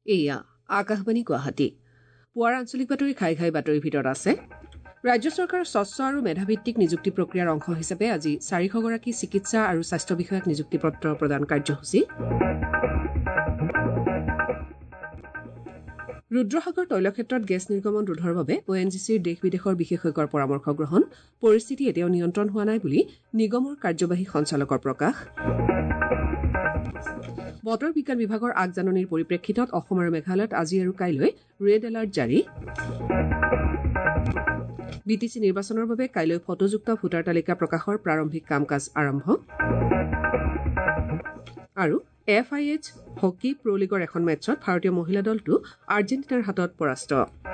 এয়া আকাশবাণী গুৱাহাটী পুৱাৰ আঞ্চলিক বাতৰি খাই খাই বাতৰিৰ ভিতৰত আছে ৰাজ্য চৰকাৰৰ স্বচ্ছ আৰু মেধাভিত্তিক নিযুক্তি প্ৰক্ৰিয়াৰ অংশ হিচাপে আজি 400গৰাকী চিকিৎসা আৰু স্বাস্থ্য বিষয়ক নিযুক্তিপত্ৰ প্ৰদান কাৰ্যসূচী ৰুদ্ৰসাগৰ তৈলক্ষেত্ৰত গেছ নিৰ্গমন ৰোধৰ বাবে ONGCৰ দেশ বিদেশৰ বিশেষজ্ঞৰ পৰামৰ্শ গ্ৰহণ পৰিস্থিতি এতিয়াও নিয়ন্ত্ৰণ হোৱা নাই বুলি নিগমৰ কাৰ্যবাহী সঞ্চালকৰ প্ৰকাশ বতৰ বিজ্ঞান বিভাগৰ আগজাননীৰ পৰিপ্ৰেক্ষিতত অসম আৰু মেঘালয়ত আজি আৰু কাইলৈ ৰেড এলাৰ্ট জাৰি BTC নিৰ্বাচনৰ বাবে কাইলৈ ফটোযুক্ত ভোটাৰ তালিকা প্ৰকাশৰ প্ৰাৰম্ভিক কাম কাজ আৰম্ভ আৰু FIH হকী প্ৰ লীগৰ এখন মেচত ভাৰতীয় মহিলা দলটো আৰ্জেণ্টিনাৰ হাতত পৰাস্ত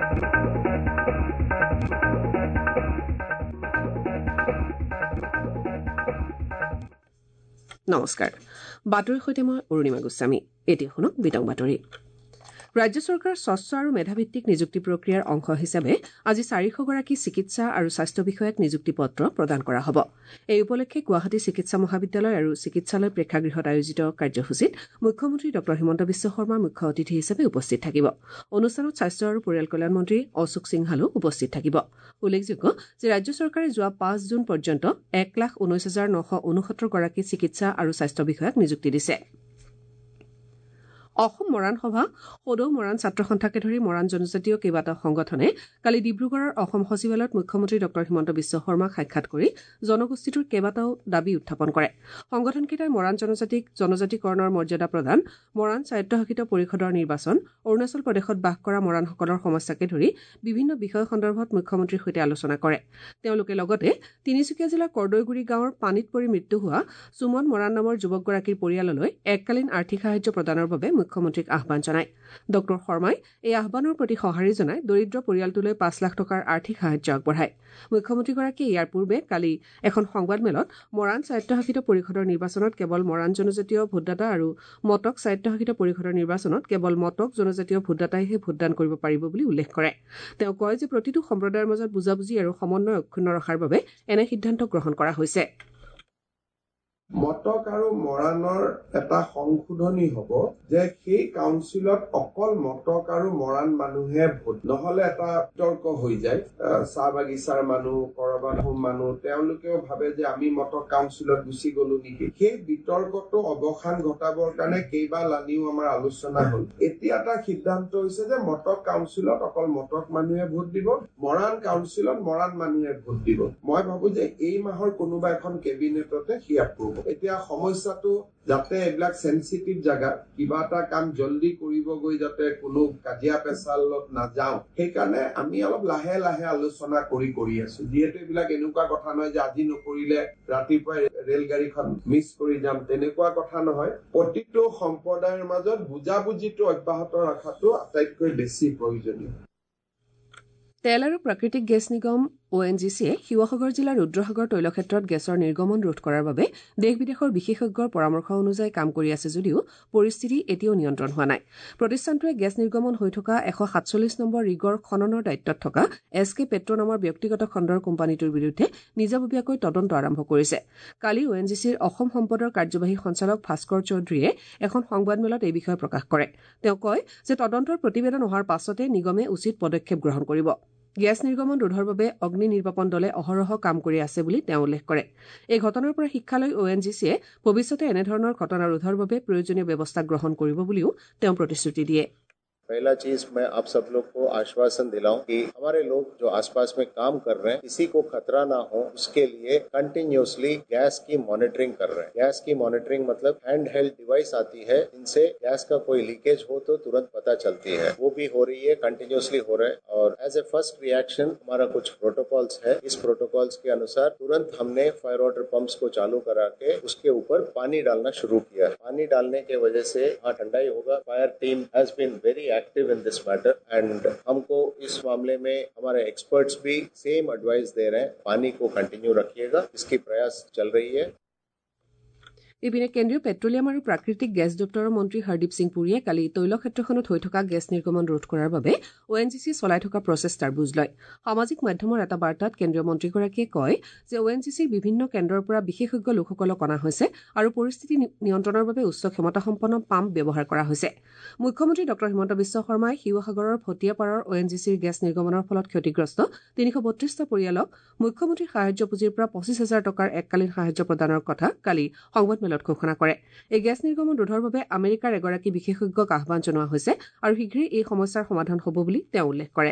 নমস্কাৰ বাতৰিৰ সৈতে মই অৰুণিমা গোস্বামী এতিয়া শুনক বিতং বাতৰি ৰাজ্য চৰকাৰৰ স্বচ্ছ আৰু মেধাভিত্তিক নিযুক্তি প্ৰক্ৰিয়াৰ অংশ হিচাপে আজি 400গৰাকী চিকিৎসা আৰু স্বাস্থ্য বিষয়ক নিযুক্তি পত্ৰ প্ৰদান কৰা হ'ব এই উপলক্ষে গুৱাহাটী চিকিৎসা মহাবিদ্যালয় আৰু চিকিৎসালয় প্ৰেক্ষাগৃহত আয়োজিত কাৰ্যসূচীত মুখ্যমন্ত্ৰী ড হিমন্ত বিশ্ব শৰ্মা মুখ্য অতিথি হিচাপে উপস্থিত থাকিব অনুষ্ঠানত স্বাস্থ্য আৰু পৰিয়াল কল্যাণ মন্ত্ৰী অশোক সিংহালো উপস্থিত থাকিব উল্লেখযোগ্য যে ৰাজ্য চৰকাৰে যোৱা 5 জুন পৰ্যন্ত 1,19,969 গৰাকী চিকিৎসা আৰু স্বাস্থ্য বিষয়ক নিযুক্তি দিছে অসম মৰাণ সভা সদৌ মৰাণ ছাত্ৰ সন্থাকে ধৰি মৰাণ জনজাতীয় কেইবাটাও সংগঠনে কালি ডিব্ৰুগড়ৰ অসম সচিবালয়ত মুখ্যমন্ত্ৰী ড হিমন্ত বিশ্ব শৰ্মাক সাক্ষাৎ কৰি জনগোষ্ঠীটোৰ কেইবাটাও দাবী উত্থাপন কৰে সংগঠনকেইটাই মৰাণ জনজাতিক জনজাতিকৰণৰ মৰ্যাদা প্ৰদান মৰাণ স্বায়ত্তশাসিত পৰিষদৰ নিৰ্বাচন অৰুণাচল প্ৰদেশত বাস কৰা মৰাণসকলৰ সমস্যাকে ধৰি বিভিন্ন বিষয় সন্দৰ্ভত মুখ্যমন্ত্ৰীৰ সৈতে আলোচনা কৰে তেওঁলোকে লগতে তিনিচুকীয়া জিলাৰ কৰ্দৈগুৰি গাঁৱৰ পানীত পৰি মৃত্যু হোৱা সুমন মৰাণ নামৰ যুৱকগৰাকীৰ পৰিয়াললৈ এককালীন আৰ্থিক সাহায্য প্ৰদানৰ বাবে মুখ্যমন্ত্ৰীক আহ্বান জনায় ড শৰ্মাই এই আহ্বানৰ প্ৰতি সঁহাৰি জনাই দৰিদ্ৰ পৰিয়ালটোলৈ 5 লাখ টকাৰ আৰ্থিক সাহায্য আগবঢ়ায় মুখ্যমন্ত্ৰীগৰাকীয়ে ইয়াৰ পূৰ্বে কালি এখন সংবাদমেলত মৰাণ স্বায়ত্তশাসিত পৰিষদৰ নিৰ্বাচনত কেৱল মৰাণ জনজাতীয় ভোটদাতা আৰু মটক স্বায়ত্তশাসিত পৰিষদৰ নিৰ্বাচনত কেৱল মটক জনজাতীয় ভোটদাতাইহে ভোটদান কৰিব পাৰিব বুলি উল্লেখ কৰে তেওঁ কয় যে প্ৰতিটো সম্প্ৰদায়ৰ মাজত বুজাবুজি আৰু সমন্বয় অক্ষুণ্ণ ৰখাৰ বাবে এনে সিদ্ধান্ত গ্ৰহণ কৰা হৈছে মটক আৰু মৰাণৰ এটা সংশোধনী হ'ব যে সেই কাউন্সিলত অকল মটক আৰু মৰাণ মানুহে ভোট নহলে এটা বিতৰ্ক হৈ যায় চাহ বাগিচাৰ মানুহ কৰবাত হোম মানুহ তেওঁলোকেও ভাবে যে আমি মটক কাউন্সিলত গুচি গলো নেকি সেই বিতৰ্কটো অৱসান ঘটাবৰ কাৰণে কেইবালানিও আমাৰ আলোচনা হ'ল এতিয়া এটা সিদ্ধান্ত হৈছে যে মটক কাউন্সিলত অকল মটক মানুহে ভোট দিব মৰাণ কাউন্সিলত মৰাণ মানুহে ভোট দিব মই ভাবো যে এই মাহৰ কোনোবা এখন কেবিনেটতে সি এপ্ৰুভ এতিয়া সমস্যাটো যাতে এইবিলাক সেনচিটিভ জাগা কিবা এটা কাম জলদি কৰিব গৈ যাতে কোনো কাজিয়া পেচালত নাযাওঁ সেইকাৰণে আমি অলপ লাহে লাহে আলোচনা কৰি আছো যিহেতু এইবিলাক এনেকুৱা কথা নহয় যে আজি নকৰিলে ৰাতিপুৱাই ৰেলগাড়ীখন মিছ কৰি যাম তেনেকুৱা কথা নহয় প্ৰতিটো সম্প্ৰদায়ৰ মাজত বুজাবুজিটো অব্যাহত ৰখাটো আটাইতকৈ বেছি প্ৰয়োজনীয় তেল আৰু প্ৰাকৃতিক গেছ নিগম ONGCয়ে শিৱসাগৰ জিলাৰ ৰুদ্ৰসাগৰ তৈলক্ষেত্ৰত গেছৰ নিৰ্গমন ৰোধ কৰাৰ বাবে দেশ বিদেশৰ বিশেষজ্ঞৰ পৰামৰ্শ অনুযায়ী কাম কৰি আছে যদিও পৰিস্থিতি এতিয়াও নিয়ন্ত্ৰণ হোৱা নাই প্ৰতিষ্ঠানটোৱে গেছ নিৰ্গমন হৈ থকা 147 নম্বৰ ৰিগৰ খননৰ দায়িত্বত থকা SK পেট্ৰ নামৰ ব্যক্তিগত খণ্ডৰ কোম্পানীটোৰ বিৰুদ্ধে নিজাববীয়াকৈ তদন্ত আৰম্ভ কৰিছে কালি ONGCৰ অসম সম্পদৰ কাৰ্যবাহী সঞ্চালক ভাস্কৰ চৌধুৰীয়ে এখন সংবাদমেলত এই বিষয়ে প্ৰকাশ কৰে তেওঁ কয় যে তদন্তৰ প্ৰতিবেদন অহাৰ পাছতে নিগমে উচিত পদক্ষেপ গ্ৰহণ কৰিব গেছ নিৰ্গমন ৰোধৰ বাবে অগ্নি নিৰ্বাপন দলে অহৰহ কাম কৰি আছে বুলি তেওঁ উল্লেখ কৰে এই ঘটনাৰ পৰা শিক্ষা লৈ ONGCয়ে ভৱিষ্যতে এনেধৰণৰ ঘটনা ৰোধৰ বাবে প্ৰয়োজনীয় ব্যৱস্থা গ্ৰহণ কৰিব বুলিও তেওঁ প্ৰতিশ্ৰুতি দিয়ে पहला चीज मैं आप सब लोग को आश्वासन दिलाऊं कि हमारे लोग जो आसपास में काम कर रहे हैं किसी को खतरा ना हो उसके लिए कंटिन्यूअसली गैस की मॉनिटरिंग कर रहे हैं गैस की मॉनिटरिंग मतलब हैंड हेल्ड डिवाइस आती है इनसे गैस का कोई लीकेज हो तो तुरंत पता चलती है वो भी हो रही है कंटिन्यूअसली हो रहा है और एज ए फर्स्ट रिएक्शन हमारा कुछ प्रोटोकॉल्स है इस प्रोटोकॉल्स के अनुसार तुरंत हमने फायर वाटर पंप्स को चालू करा के उसके ऊपर पानी डालना शुरू किया पानी डालने के वजह से ठंडाई होगा fire team has been very active in this matter and हमको इस मामले में हमारे एक्सपर्ट्स भी सेम एडवाइस दे रहे हैं पानी को कंटिन्यू रखिएगा इसकी प्रयास चल रही है ইপিনে কেন্দ্ৰীয় পেট্ৰলিয়াম আৰু প্ৰাকৃতিক গেছ দপ্তৰৰ মন্ত্ৰী হৰদীপ সিং পুৰীয়ে কালি তৈল ক্ষেত্ৰখনত হৈ থকা গেছ নিৰ্গমন ৰোধ কৰাৰ বাবে ONGC চলাই থকা প্ৰচেষ্টাৰ বুজ লয়। সামাজিক মাধ্যমৰ এটা বাৰ্তাত কেন্দ্ৰীয় মন্ত্ৰীগৰাকীয়ে কয় যে ONGCৰ বিভিন্ন কেন্দ্ৰৰ পৰা বিশেষজ্ঞ লোকসকলক অনা হৈছে আৰু পৰিস্থিতি নিয়ন্ত্ৰণৰ বাবে উচ্চ ক্ষমতাসম্পন্ন পাম্প ব্যৱহাৰ কৰা হৈছে। মুখ্যমন্ত্ৰী ড হিমন্ত বিশ্ব শৰ্মাই শিৱসাগৰৰ ভটিয়াপাৰৰ ONGCৰ গেছ নিৰ্গমনৰ ফলত ক্ষতিগ্ৰস্ত 332টা পৰিয়ালক মুখ্যমন্ত্ৰীৰ সাহায্য পুঁজিৰ পৰা 25,000 টকাৰ এককালীন সাহায্য প্ৰদানৰ কথা কালি সংবাদমেলত ঘোষণা কৰে। এই গেছ নিৰ্গমন ৰোধৰ বাবে আমেৰিকাৰ এগৰাকী বিশেষজ্ঞক আহ্বান জনোৱা হৈছে আৰু শীঘ্ৰেই এই সমস্যাৰ সমাধান হ'ব বুলি তেওঁ উল্লেখ কৰে।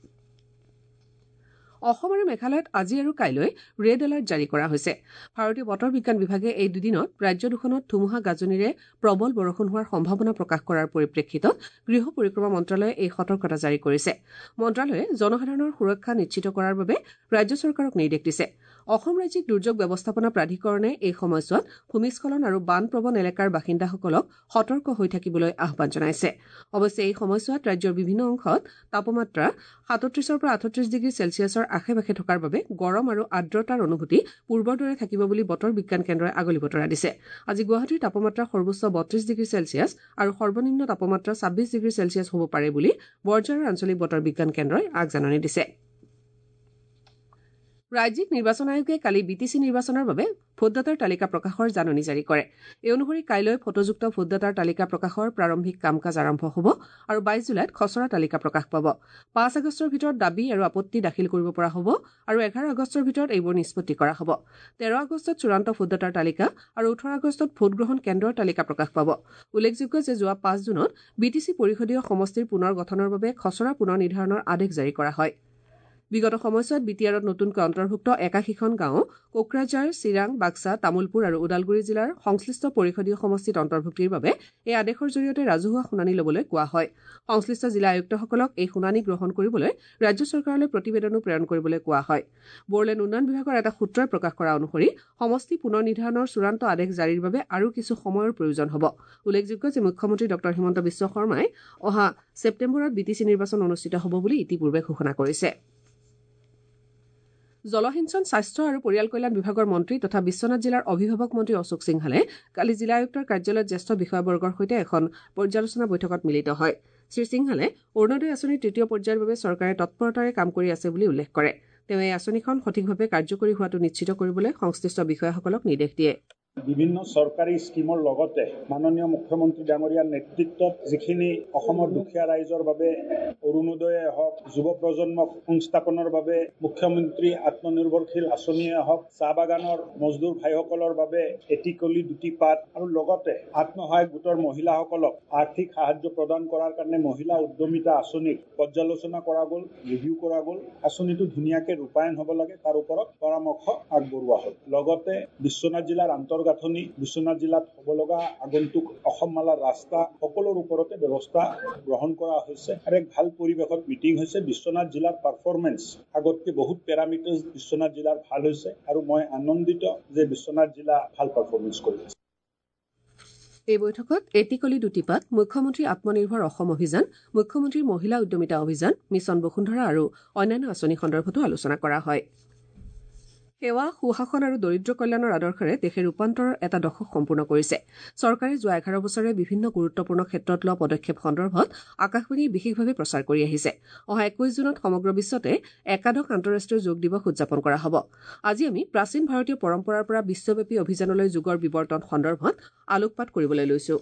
অসম আৰু মেঘালয়ত আজি আৰু কাইলৈ ৰেড এলাৰ্ট জাৰি কৰা হৈছে। ভাৰতীয় বতৰ বিজ্ঞান বিভাগে এই দুদিনত ৰাজ্য দুখনত ধুমুহা গাজনিৰে প্ৰবল বৰষুণ হোৱাৰ সম্ভাৱনা প্ৰকাশ কৰাৰ পৰিপ্ৰেক্ষিতত গৃহ পৰিক্ৰমা মন্ত্ৰালয়ে এই সতৰ্কতা জাৰি কৰিছে। মন্ত্ৰালয়ে জনসাধাৰণৰ সুৰক্ষা নিশ্চিত কৰাৰ বাবে ৰাজ্য চৰকাৰক নিৰ্দেশ দিছে। অসম ৰাজ্যিক দুৰ্যোগ ব্যৱস্থাপনা প্ৰাধিকৰণে এই সময়ছোৱাত ভূমিস্খলন আৰু বানপ্ৰৱণ এলেকাৰ বাসিন্দাসকলক সতৰ্ক হৈ থাকিবলৈ আহ্বান জনাইছে। অৱশ্যে এই সময়ছোৱাত ৰাজ্যৰ বিভিন্ন অংশত তাপমাত্ৰা 37 পৰা 38 ডিগ্ৰী চেলছিয়াছৰ আশে-পাশে থকাৰ বাবে গৰম আৰু আৰ্দ্ৰতাৰ অনুভূতি পূৰ্বৰ দৰে থাকিব বুলি বতৰ বিজ্ঞান কেন্দ্ৰই আগলি বতৰা দিছে। আজি গুৱাহাটীৰ তাপমাত্ৰা সৰ্বোচ্চ 32 ডিগ্ৰী চেলছিয়াছ আৰু সৰ্বনিম্ন তাপমাত্ৰা 26 ডিগ্ৰী চেলছিয়াছ হ'ব পাৰে বুলি বৰঝাৰৰ আঞ্চলিক বতৰ বিজ্ঞান কেন্দ্ৰই আগজাননী দিছে। ৰাজ্যিক নিৰ্বাচন আয়োগে কালি BTC নিৰ্বাচনৰ বাবে ভোটদাতাৰ তালিকা প্ৰকাশৰ জাননী জাৰি কৰে। এই অনুসৰি কাইলৈ ফটোযুক্ত ভোটদাতাৰ তালিকা প্ৰকাশৰ প্ৰাৰম্ভিক কাম কাজ আৰম্ভ হ'ব আৰু 22 জুলাইত খচৰা তালিকা প্ৰকাশ পাব। 5 আগষ্টৰ ভিতৰত দাবী আৰু আপত্তি দাখিল কৰিব পৰা হ'ব আৰু 11 আগষ্টৰ ভিতৰত এইবোৰ নিষ্পত্তি কৰা হ'ব। 13 আগষ্টত চূড়ান্ত ভোটদাতাৰ তালিকা আৰু 18 আগষ্টত ভোটগ্ৰহণ কেন্দ্ৰৰ তালিকা প্ৰকাশ পাব। উল্লেখযোগ্য যে যোৱা 5 জুনত BTC পৰিষদীয় সমষ্টিৰ পুনৰ গঠনৰ বাবে খচৰা পুনৰ নিৰ্ধাৰণৰ আদেশ জাৰি কৰা হয়। বিগত সময়ছোৱাত BTRত নতুনকৈ অন্তৰ্ভুক্ত 81খন গাঁও কোকৰাঝাৰ, চিৰাং, বাক্সা, তামুলপুৰ আৰু ওদালগুৰি জিলাৰ সংশ্লিষ্ট পৰিষদীয় সমষ্টিত অন্তৰ্ভুক্তিৰ বাবে এই আদেশৰ জৰিয়তে ৰাজহুৱা শুনানি ল'বলৈ কোৱা হয়। সংশ্লিষ্ট জিলা আয়ুক্তসকলক এই শুনানি গ্ৰহণ কৰিবলৈ ৰাজ্য চৰকাৰলৈ প্ৰতিবেদনো প্ৰেৰণ কৰিবলৈ কোৱা হয়। বড়োলেণ্ড উন্নয়ন বিভাগৰ এটা সূত্ৰই প্ৰকাশ কৰা অনুসৰি সমষ্টি পুনৰ নিৰ্ধাৰণৰ চূড়ান্ত আদেশ জাৰিৰ বাবে আৰু কিছু সময়ৰ প্ৰয়োজন হ'ব। উল্লেখযোগ্য যে মুখ্যমন্ত্ৰী ড হিমন্ত বিশ্ব শৰ্মাই অহা ছেপ্টেম্বৰত BTC নিৰ্বাচন অনুষ্ঠিত হ'ব বুলি ইতিপূৰ্বে ঘোষণা কৰিছে। জলসিঞ্চন, স্বাস্থ্য আৰু পৰিয়াল কল্যাণ বিভাগৰ মন্ত্ৰী তথা বিশ্বনাথ জিলাৰ অভিভাৱক মন্ত্ৰী অশোক সিংহালে কালি জিলা আয়ুক্তৰ কাৰ্যালয়ত জ্যেষ্ঠ বিষয়াবৰ্গৰ সৈতে এখন পৰ্যালোচনা বৈঠকত মিলিত হয়। শ্ৰীসিংহালে অৰুণোদয় আঁচনিৰ 3য় পৰ্যায়ৰ বাবে চৰকাৰে তৎপৰতাৰে কাম কৰি আছে বুলি উল্লেখ কৰে। তেওঁ এই আঁচনিখন সঠিকভাৱে কাৰ্যকৰী হোৱাটো নিশ্চিত কৰিবলৈ সংশ্লিষ্ট বিষয়াসকলক নিৰ্দেশ দিয়ে। বিভিন্ন চৰকাৰী স্কিমৰ লগতে মাননীয় মুখ্যমন্ত্ৰী ডাঙৰীয়াৰ নেতৃত্বত যিখিনি অসমৰ দুখীয়া ৰাইজৰ বাবে অৰুণোদয়ে হওক, যুৱ প্ৰজন্মক সংস্থাপনৰ বাবে মুখ্যমন্ত্ৰী আত্মনিৰ্ভৰশীল আঁচনিয়ে হওক, চাহ বাগানৰ মজদুৰ ভাইসকলৰ বাবে এটি কলি দুটি পাত আৰু লগতে আত্মসহায়ক গোটৰ মহিলাসকলক আৰ্থিক সাহায্য প্ৰদান কৰাৰ কাৰণে মহিলা উদ্যমিতা আঁচনিক পৰ্যালোচনা কৰা গ'ল, ৰিভিউ কৰা গ'ল। আঁচনিটো ধুনীয়াকৈ ৰূপায়ণ হ'ব লাগে তাৰ ওপৰত পৰামৰ্শ আগবঢ়োৱা হ'ল। লগতে বিশ্বনাথ জিলাৰ গাঁথনি, বিশ্বনাথ জিলাত হ'ব লগা আগন্তুক অসমমালাৰ ৰাস্তা সকলোৰ ওপৰতে ব্যৱস্থা গ্ৰহণ কৰা হৈছে আৰু এক ভাল পৰিৱেশত মিটিং হৈছে। বিশ্বনাথ জিলাৰ পাৰফৰ্মেন্স আগতকৈ বহুত পেৰামিটাৰ বিশ্বনাথ জিলাৰ ভাল হৈছে আৰু মই আনন্দিত যে বিশ্বনাথ জিলা ভাল পাৰফৰ্মেন্স কৰি আছে। এই বৈঠকত এটিকলি দুটিপাত, মুখ্যমন্ত্ৰী আত্মনিৰ্ভৰ অসম অভিযান, মুখ্যমন্ত্ৰীৰ মহিলা উদ্যমিতা অভিযান, মিছন বসুন্ধৰা আৰু অন্যান্য আঁচনি সন্দৰ্ভতো আলোচনা কৰা হয়। সেৱা, সুশাসন আৰু দৰিদ্ৰ কল্যাণৰ আদৰ্শৰে দেশে ৰূপান্তৰৰ এটা দশক সম্পূৰ্ণ কৰিছে। চৰকাৰে যোৱা 11 বছৰে বিভিন্ন গুৰুত্বপূৰ্ণ ক্ষেত্ৰত লোৱা পদক্ষেপ সন্দৰ্ভত আকাশবাণীয়ে বিশেষভাৱে প্ৰচাৰ কৰি আহিছে। অহা 21 জুনত সমগ্ৰ বিশ্বতে একাদশ আন্তঃৰাষ্ট্ৰীয় যোগ দিৱস উদযাপন কৰা হ'ব। আজি আমি প্ৰাচীন ভাৰতীয় পৰম্পৰাৰ পৰা বিশ্বব্যাপী অভিযানলৈ যোগৰ বিৱৰ্তন সন্দৰ্ভত আলোকপাত কৰিবলৈ লৈছো।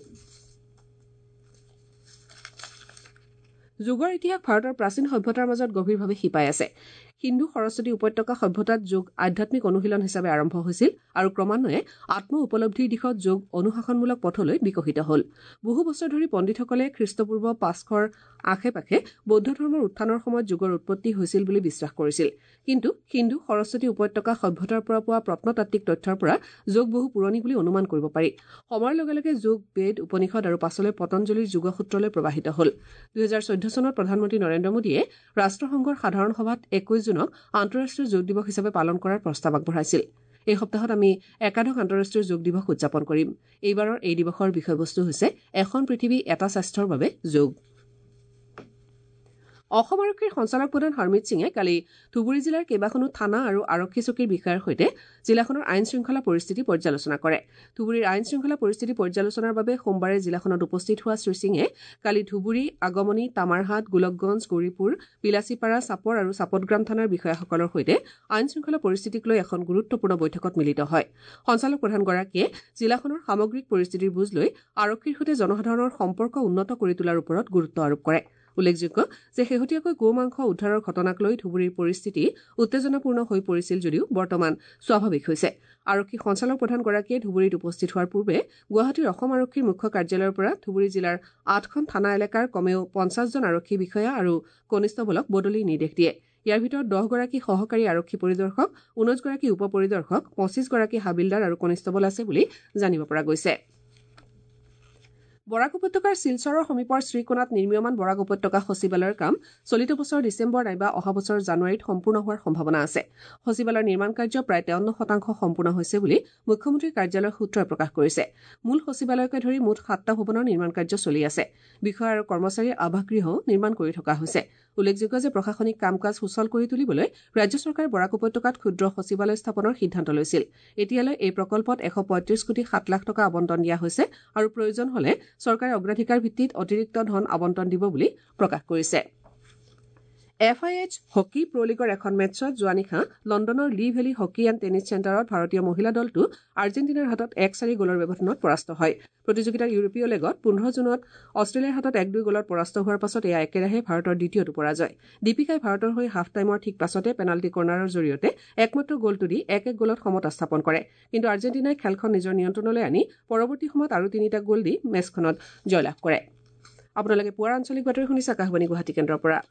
যোগৰ ইতিহাস ভাৰতৰ প্ৰাচীন সভ্যতাৰ মাজত গভীৰভাৱে শিপাই আছে। সিন্ধু সৰস্বতী উপত্যকা সভ্যতাত যোগ আধ্যাত্মিক অনুশীলন হিচাপে আৰম্ভ হৈছিল আৰু ক্ৰমান্বয়ে আত্ম উপলব্ধিৰ দিশত যোগ অনুশাসনমূলক পথলৈ বিকশিত হ'ল। বহু বছৰ ধৰি পণ্ডিতসকলে খ্ৰীষ্টপূৰ্ব 500ৰ আশে-পাশে বৌদ্ধ ধৰ্মৰ উত্থানৰ সময়ত যোগৰ উৎপত্তি হৈছিল বুলি বিশ্বাস কৰিছিল। কিন্তু সিন্ধু সৰস্বতী উপত্যকা সভ্যতাৰ পৰা পোৱা প্ৰত্নতাত্ত্বিক তথ্যৰ পৰা যোগ বহু পুৰণি বুলি অনুমান কৰিব পাৰি। সময়ৰ লগে লগে যোগ বেদ, উপনিষদ আৰু পাছলৈ পতঞ্জলিৰ যোগসূত্ৰলৈ প্ৰৱাহিত হ'ল। 2014 চনত প্ৰধানমন্ত্ৰী নৰেন্দ্ৰ মোদীয়ে ৰাষ্ট্ৰসংঘৰ সাধাৰণ সভাত 21 জুনক আন্তঃৰাষ্ট্ৰীয় যোগ দিৱস হিচাপে পালন কৰাৰ প্ৰস্তাৱ আগবঢ়াইছিল। এই সপ্তাহত আমি একাদশ আন্তঃৰাষ্ট্ৰীয় যোগ দিৱস উদযাপন কৰিম। এইবাৰৰ এই দিৱসৰ বিষয়বস্তু হৈছে এখন পৃথিৱী এটা স্বাস্থ্যৰ বাবে যোগ। অসম আৰক্ষীৰ সঞ্চালক প্ৰধান হৰমিত সিঙে কালি ধুবুৰী জিলাৰ কেইবাখনো থানা আৰু আৰক্ষী চকীৰ বিষয়াৰ সৈতে জিলাখনৰ আইন শৃংখলা পৰিস্থিতি পৰ্যালোচনা কৰে ধুবুৰীৰ আইন শৃংখলা পৰিস্থিতি পৰ্যালোচনাৰ বাবে সোমবাৰে জিলাখনত উপস্থিত হোৱা শ্ৰীসিঙে কালি ধুবুৰী আগমনী তামাৰহাট গোলকগঞ্জ গৌৰীপুৰ বিলাচীপাৰা চাপৰ আৰু চাপতগ্ৰাম থানাৰ বিষয়াসকলৰ সৈতে আইন শৃংখলা পৰিস্থিতিক লৈ এখন গুৰুত্বপূৰ্ণ বৈঠকত মিলিত হয় সঞ্চালক প্ৰধানগৰাকীয়ে জিলাখনৰ সামগ্ৰিক পৰিস্থিতিৰ বুজ লৈ আৰক্ষীৰ সৈতে জনসাধাৰণৰ সম্পৰ্ক উন্নত কৰি তোলাৰ ওপৰত গুৰুত্ব আৰোপ কৰে উল্লেখযোগ্য যে শেহতীয়াকৈ গো মাংস উদ্ধাৰৰ ঘটনাক লৈ ধুবুৰীৰ পৰিস্থিতি উত্তেজনাপূৰ্ণ হৈ পৰিছিল যদিও বৰ্তমান স্বাভাৱিক হৈছে আৰক্ষী সঞ্চালক প্ৰধানগৰাকীয়ে ধুবুৰীত উপস্থিত হোৱাৰ পূৰ্বে গুৱাহাটীৰ অসম আৰক্ষীৰ মুখ্য কাৰ্যালয়ৰ পৰা ধুবুৰী জিলাৰ 8খন থানা এলেকাৰ কমেও 50জন আৰক্ষী বিষয়া আৰু কনিষ্টবলক বদলিৰ নিৰ্দেশ দিয়ে ইয়াৰ ভিতৰত 10গৰাকী সহকাৰী আৰক্ষী পৰিদৰ্শক 19গৰাকী উপ পৰিদৰ্শক 25গৰাকী হাবিলদাৰ আৰু কনিষ্টবল আছে বুলি জানিব পৰা গৈছে বৰাক উপত্যকাৰ শিলচৰৰ সমীপৰ শ্ৰীকোণাত নিৰ্মীয়মান বৰাক উপত্যকা সচিবালয়ৰ কাম চলিত বছৰ ডিচেম্বৰ নাইবা অহা বছৰ জানুৱাৰীত সম্পূৰ্ণ হোৱাৰ সম্ভাৱনা আছে সচিবালয়ৰ নিৰ্মাণ কাৰ্য প্ৰায় 53% সম্পূৰ্ণ হৈছে বুলি মুখ্যমন্ত্ৰীৰ কাৰ্যালয়ৰ সূত্ৰই প্ৰকাশ কৰিছে মূল সচিবালয়কে ধৰি মুঠ 7টা ভৱনৰ নিৰ্মাণ কাৰ্য চলি আছে বিষয়া আৰু কৰ্মচাৰীৰ আৱাসগৃহও নিৰ্মাণ কৰি থকা হৈছে উল্লেখযোগ্য যে প্ৰশাসনিক কাম কাজ সুচল কৰি তুলিবলৈ ৰাজ্য চৰকাৰে বৰাক উপত্যকাত ক্ষুদ্ৰ সচিবালয় স্থাপনৰ সিদ্ধান্ত লৈছিল এতিয়ালৈ এই প্ৰকল্পত 135 কোটি 7 লাখ টকা আবণ্টন দিয়া হৈছে আৰু প্ৰয়োজন হলে চৰকাৰে অগ্ৰাধিকাৰ ভিত্তিত অতিৰিক্ত ধন আবণ্টন দিব বুলি প্ৰকাশ কৰিছে FIH হকী প্ৰ লীগৰ এখন মেচত যোৱা নিশা লণ্ডনৰ লি ভেলী হকী এণ্ড টেনিছ চেণ্টাৰত ভাৰতীয় মহিলা দলটো আৰ্জেণ্টিনাৰ হাতত 1-4 গলৰ ব্যৱধানত পৰাস্ত হয় প্ৰতিযোগিতাৰ ইউৰোপীয় লেগত 15 জুনত অষ্ট্ৰেলিয়াৰ হাতত 1-2 গলত পৰাস্ত হোৱাৰ পাছত এয়া একেৰাহে ভাৰতৰ দ্বিতীয়টো পৰাজয় দীপিকাই ভাৰতৰ হৈ হাফ টাইমৰ ঠিক পাছতে পেনাল্টি কৰ্নাৰৰ জৰিয়তে একমাত্ৰ গলটো দি 1-1 গলত সমতা স্থাপন কৰে কিন্তু আৰ্জেণ্টিনাই খেলখন নিজৰ নিয়ন্ত্ৰণলৈ আনি পৰৱৰ্তী সময়ত আৰু 3টা গল দি মেচখনত জয়লাভ কৰে আপোনালোকে পুৱাৰ আঞ্চলিক বাতৰি শুনিছে আকাশবাণী গুৱাহাটী কেন্দ্ৰৰ পৰা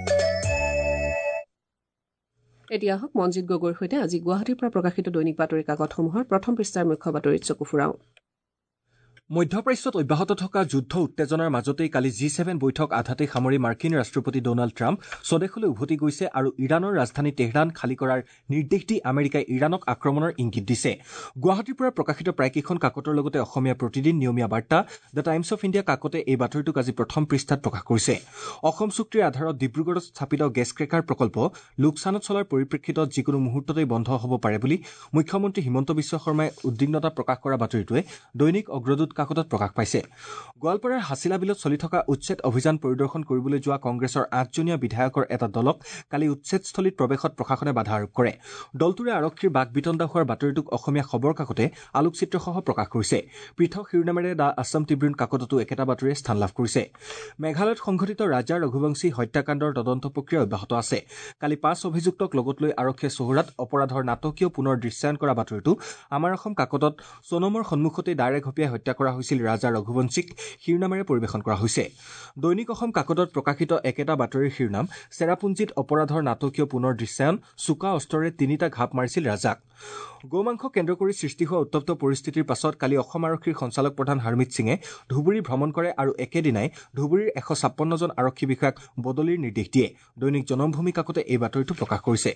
এতিয়া হওক মনজিৎ গগৈৰ সৈতে আজি গুৱাহাটীৰ পৰা প্ৰকাশিত দৈনিক বাতৰি কাকতসমূহৰ প্ৰথম পৃষ্ঠাৰ মুখ্য বাতৰিত চকু ফুৰাওঁ মধ্যপ্ৰাচ্যত অব্যাহত থকা যুদ্ধ উত্তেজনাৰ মাজতেই কালি G7 বৈঠক আধাতে সামৰি মাৰ্কিন ৰাষ্ট্ৰপতি ডোনাল্ড ট্ৰাম্প স্বদেশলৈ উভতি গৈছে আৰু ইৰাণৰ ৰাজধানী তেহৰান খালী কৰাৰ নিৰ্দেশ দি আমেৰিকাই ইৰাণক আক্ৰমণৰ ইংগিত দিছে গুৱাহাটীৰ পৰা প্ৰকাশিত প্ৰায়কেইখন কাকতৰ লগতে অসমীয়া Pratidin Niyomiya Barta the Times of India কাকতে এই বাতৰিটোক আজি প্ৰথম পৃষ্ঠাত প্ৰকাশ কৰিছে অসম চুক্তিৰ আধাৰত ডিব্ৰুগড়ত স্থাপিত গেছ ক্ৰেকাৰ প্ৰকল্প লোকচানত চলাৰ পৰিপ্ৰেক্ষিতত যিকোনো মুহূৰ্ততেই বন্ধ হ'ব পাৰে বুলি মুখ্যমন্ত্ৰী হিমন্ত বিশ্ব শৰ্মাই উদ্বিগ্নতা প্ৰকাশ কৰা বাতৰিটোৱে দৈনিক অগ্ৰদূত কাকতত প্ৰকাশ পাইছে গোৱালপাৰাৰ হাছিলা বিলত চলি থকা উচ্ছেদ অভিযান পৰিদৰ্শন কৰিবলৈ যোৱা কংগ্ৰেছৰ 8জনীয়া বিধায়কৰ এটা দলক কালি উচ্ছেদস্থলীত প্ৰৱেশত প্ৰশাসনে বাধা আৰোপ কৰে দলটোৰে আৰক্ষীৰ বাকবিতণ্ডা হোৱাৰ বাতৰিটোক অসমীয়া খবৰ কাকতে আলোকচিত্ৰসহ প্ৰকাশ কৰিছে পৃথক শিৰোনামেৰে দা আছাম ট্ৰিবিউন কাকততো একেটা বাতৰিয়ে স্থান লাভ কৰিছে মেঘালয়ত সংঘটিত ৰাজা ৰঘুবংশী হত্যাকাণ্ডৰ তদন্ত প্ৰক্ৰিয়া অব্যাহত আছে কালি 5 অভিযুক্তক লগত লৈ আৰক্ষীয়ে চহৰাত অপৰাধৰ নাটকীয় পুনৰ দৃশ্যায়ন কৰা বাতৰিটো আমাৰ অসম কাকতত সোণমৰ সন্মুখতে ডাইৰেক্ট হপিয়াই হত্যা কৰা হৈছিল ৰাজা ৰঘুবংশীক শিৰোনামেৰে পৰিৱেশন কৰা হৈছে দৈনিক অসম কাকতত প্ৰকাশিত একেটা বাতৰিৰ শিৰোনাম চেৰাপুঞ্জীত অপৰাধৰ নাটকীয় পুনৰ দৃশ্যায়ন চোকা অস্ত্ৰৰে 3টা ঘাপ মাৰিছিল ৰাজাক গোমাংস কেন্দ্ৰ কৰি সৃষ্টি হোৱা উত্তপ্ত পৰিস্থিতিৰ পাছত কালি অসম আৰক্ষীৰ সঞ্চালক প্ৰধান হৰমিত সিঙে ধুবুৰী ভ্ৰমণ কৰে আৰু একেদিনাই ধুবুৰীৰ 156জন আৰক্ষী বিষয়াক বদলিৰ নিৰ্দেশ দিয়ে দৈনিক জনমভূমি কাকতে এই বাতৰিটো প্ৰকাশ কৰিছে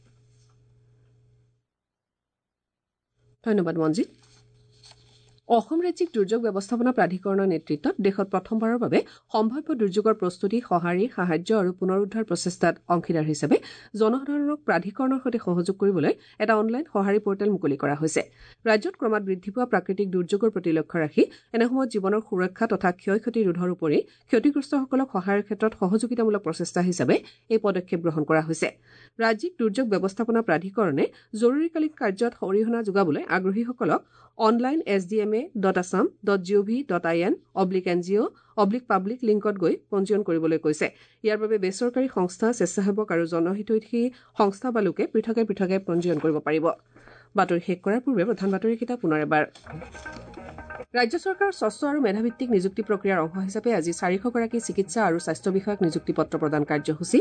ধন্যবাদ মনজিৎ অসম ৰাজ্যিক দুৰ্যোগ ব্যৱস্থাপনা প্ৰাধিকৰণৰ নেতৃত্বত দেশত প্ৰথমবাৰৰ বাবে সম্ভাৱ্য দুৰ্যোগৰ প্ৰস্তুতি সঁহাৰি সাহায্য আৰু পুনৰুদ্ধাৰ প্ৰচেষ্টাত অংশীদাৰ হিচাপে জনসাধাৰণক প্ৰাধিকৰণৰ সৈতে সহযোগ কৰিবলৈ এটা অনলাইন সঁহাৰি পৰ্টেল মুকলি কৰা হৈছে ৰাজ্যত ক্ৰমাৎ বৃদ্ধি পোৱা প্ৰাকৃতিক দুৰ্যোগৰ প্ৰতি লক্ষ্য ৰাখি এনে সময়ত জীৱনৰ সুৰক্ষা তথা ক্ষয় ক্ষতি ৰোধৰ উপৰি ক্ষতিগ্ৰস্তসকলক সহায়ৰ ক্ষেত্ৰত সহযোগিতামূলক প্ৰচেষ্টা হিচাপে এই পদক্ষেপ গ্ৰহণ কৰা হৈছে ৰাজ্যিক দুৰ্যোগ ব্যৱস্থাপনা প্ৰাধিকৰণে জৰুৰীকালীন কাৰ্যত অৰিহণা যোগাবলৈ আগ্ৰহীসকলক অনলাইন sdma.assam.gov.in/ngo/public লিংকত গৈ পঞ্জীয়ন কৰিবলৈ কৈছে ইয়াৰ বাবে বেচৰকাৰী সংস্থা স্বেচ্ছাসেৱক আৰু জনহিতৈষী সংস্থা বা লোকে পৃথকে পৃথকে পঞ্জীয়ন কৰিব পাৰিব বাতৰি শেষ কৰাৰ পূৰ্বে প্ৰধান বাতৰি কিতাপ পুনৰ এবাৰ ৰাজ্য চৰকাৰৰ স্বচ্ছ আৰু মেধাভিত্তিক নিযুক্তি প্ৰক্ৰিয়াৰ অংশ হিচাপে আজি 400গৰাকী চিকিৎসা আৰু স্বাস্থ্য বিষয়ক নিযুক্তি পত্ৰ প্ৰদান কাৰ্যসূচী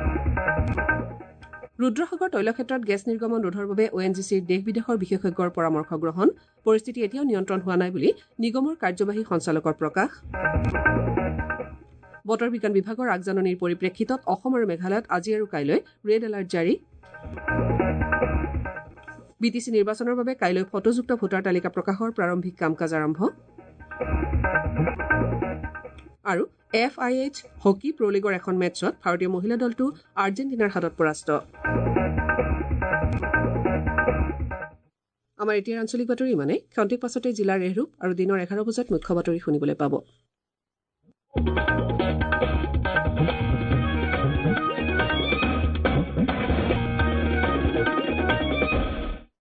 ৰুদ্ৰসাগৰ তৈলক্ষেত্ৰত গেছ নিৰ্গমন ৰোধৰ বাবে ONGCৰ দেশ বিদেশৰ বিশেষজ্ঞৰ পৰামৰ্শ গ্ৰহণ পৰিস্থিতি এতিয়াও নিয়ন্ত্ৰণ হোৱা নাই বুলি নিগমৰ কাৰ্যবাহী সঞ্চালকৰ প্ৰকাশ বতৰ বিজ্ঞান বিভাগৰ আগজাননীৰ পৰিপ্ৰেক্ষিতত অসম আৰু মেঘালয়ত আজি আৰু কাইলৈ ৰেড এলাৰ্ট জাৰি BTC নিৰ্বাচনৰ বাবে কাইলৈ ফটোযুক্ত ভোটাৰ তালিকা প্ৰকাশৰ প্ৰাৰম্ভিক কাম কাজ আৰম্ভ আৰু FIH হকী প্ৰ লীগৰ এখন মেচত ভাৰতীয় মহিলা দলটো আৰ্জেণ্টিনাৰ হাতত পৰাস্ত। আমাৰ এতিয়াৰ আঞ্চলিক বাতৰি ইমানে। ক্ষন্তিৰ পাছতে জিলাৰ এহৰূপ আৰু দিনৰ 11 বজাত মুখ্য বাতৰি শুনিবলৈ পাব।